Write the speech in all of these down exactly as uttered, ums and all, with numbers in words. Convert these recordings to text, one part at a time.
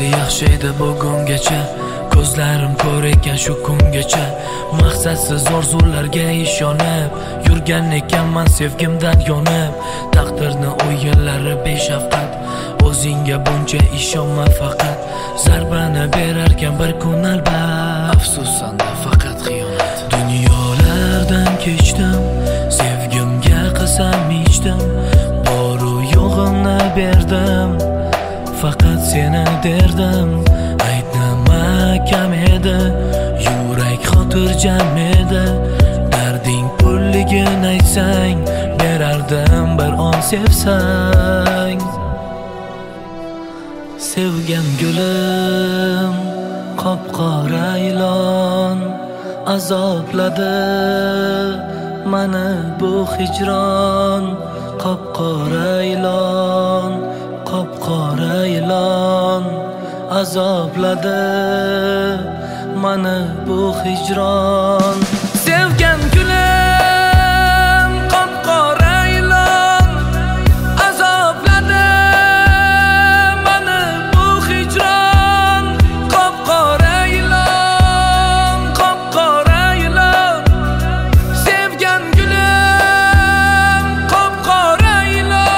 Hammasi yaxshi edi bugungacha, ko'zlarim ko'r ekan shu kungacha. Maqsadsiz orzularga ishonib yurgan ekanman sevgimdan yonib. Taqdirni o'yinlari beshafqat, o'zingga buncha ishonma faqat. Zarbani berarkan bir kun albat, afsusanda faqat xiyonat. Dunyolardan kechdim, sevgimga qasam ichdim, boru yo'g'imni berdim, faqat seni derdim. Aytnima kam edi, yurak xotirjam edi. Darding pulligin aytsang, berardim bir on sevsang. Sevgan gulim qop-qora ilon, azobladi mani bu hijron. Qop-qora ilon, qop-qora ilon, azobladi mani bu hijron. Sevgan gulim qop-qora ilon, azobladi mani bu hijron. Qop-qora ilon, qop-qora ilon, sevgan gulim qop-qora ilon.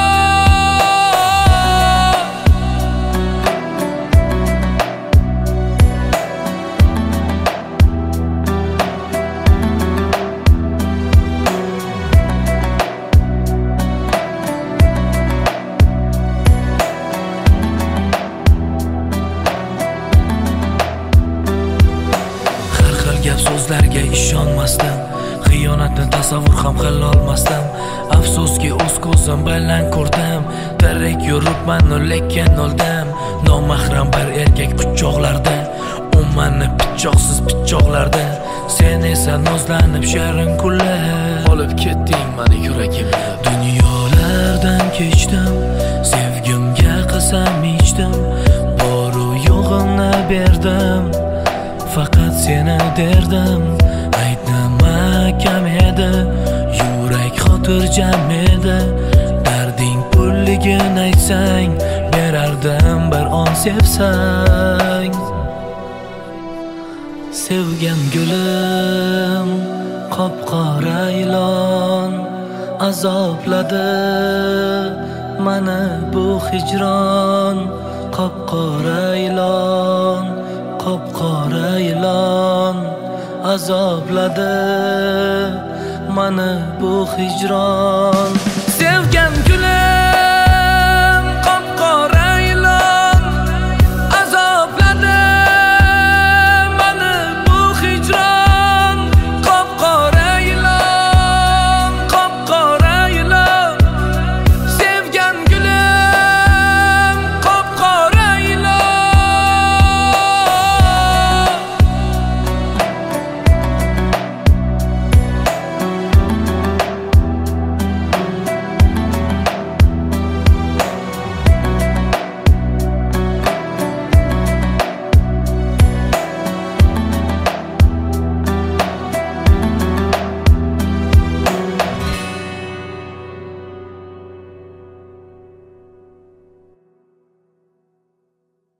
Gap so'zlarga ishonmasdim, xiyonatni tasavvur ham qilolmasdim. Afsuski o'z ko'zim bilan ko'rdim, tirik yuribman lekin o'ldim. Nomahram bir erkak quchoqlarda, u meni pichoqsiz pichoqlarda. Sen esa nozlanib shirin kulib olib ketding meni yuragimni. Dunyolardan kechdim, sevgimga qasam ichdim, boru yo'g'imni berdim, faqat seni derdim. Aytnima kam edi, yurak xotirjam edi. Darding pulligin aytsang, berardim bir on sevsang. Sevgan gulim qop-qora ilon, azobladi mani bu hijron. Qop-qora ilon, qop-qora ilon, azobladi mani bu hijron.